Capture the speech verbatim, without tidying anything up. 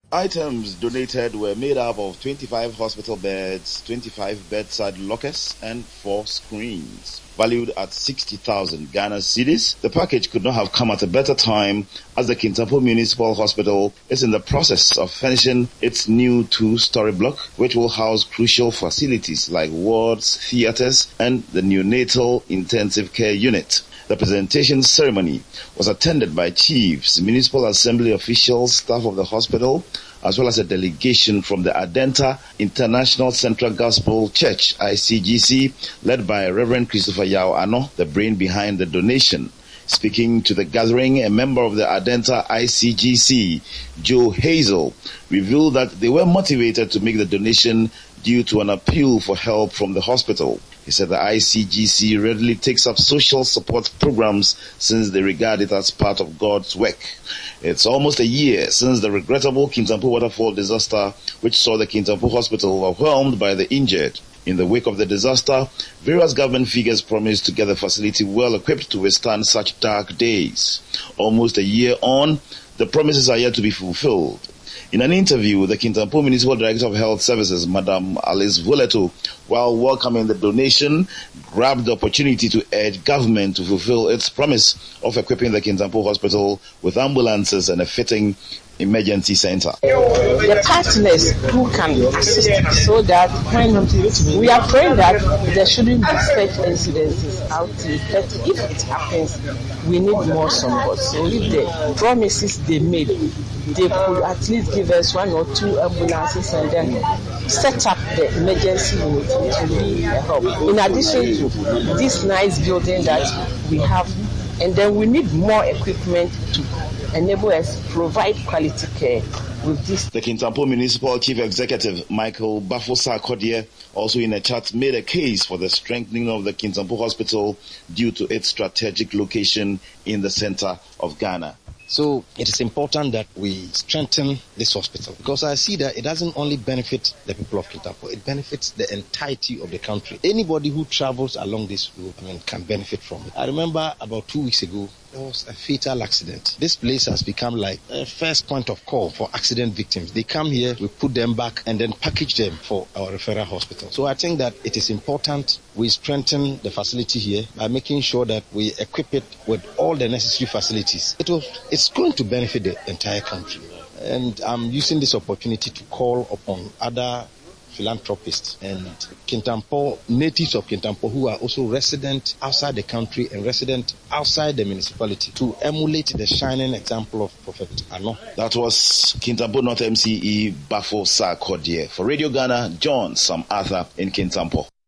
Items donated were made up of twenty-five hospital beds, twenty-five bedside lockers, and four screens. Valued at sixty thousand Ghana cedis, the package could not have come at a better time as the Kintampo Municipal Hospital is in the process of finishing its new two-story block, which will house crucial facilities like wards, theatres, and the neonatal intensive care unit. The presentation ceremony was attended by chiefs, municipal assembly officials, staff of the hospital, as well as a delegation from the Adenta International Central Gospel Church, I C G C, led by Reverend Christopher Yao Ano, the brain behind the donation. Speaking to the gathering, a member of the Adenta I C G C, Joe Hazel, revealed that they were motivated to make the donation due to an appeal for help from the hospital. He said the I C G C readily takes up social support programs since they regard it as part of God's work. It's almost a year since the regrettable Kintampo waterfall disaster, which saw the Kintampo hospital overwhelmed by the injured. In the wake of the disaster, various government figures promised to get the facility well equipped to withstand such dark days. Almost a year on, the promises are yet to be fulfilled. In an interview, the Kintampo Municipal Director of Health Services, Madam Alice Vuleto, while welcoming the donation, grabbed the opportunity to urge government to fulfill its promise of equipping the Kintampo Hospital with ambulances and a fitting emergency center. The partners who can assist so that when we are praying that there shouldn't be such incidences out there, that if it happens, we need more support. So if the promises they made, they could at least give us one or two ambulances and then set up the emergency unit to be a help. In addition to this nice building that we have, and then we need more equipment to enable us to provide quality care with this. The Kintampo Municipal Chief Executive, Michael Bafo-Sarkodie, also in a chat made a case for the strengthening of the Kintampo Hospital due to its strategic location in the center of Ghana. So it is important that we strengthen this hospital because I see that it doesn't only benefit the people of Kintampo, it benefits the entirety of the country. Anybody who travels along this route I mean, can benefit from it. I remember about two weeks ago, there was a fatal accident. This place has become like a first point of call for accident victims. They come here, we put them back and then package them for our referral hospital. So I think that it is important we strengthen the facility here by making sure that we equip it with all the necessary facilities. It will, it's going to benefit the entire country. And I'm using this opportunity to call upon other philanthropists and Kintampo, natives of Kintampo who are also resident outside the country and resident outside the municipality to emulate the shining example of Prophet Ano. That was Kintampo North M C E Bafo-Sarkodie. For Radio Ghana, John Sam Arthur in Kintampo.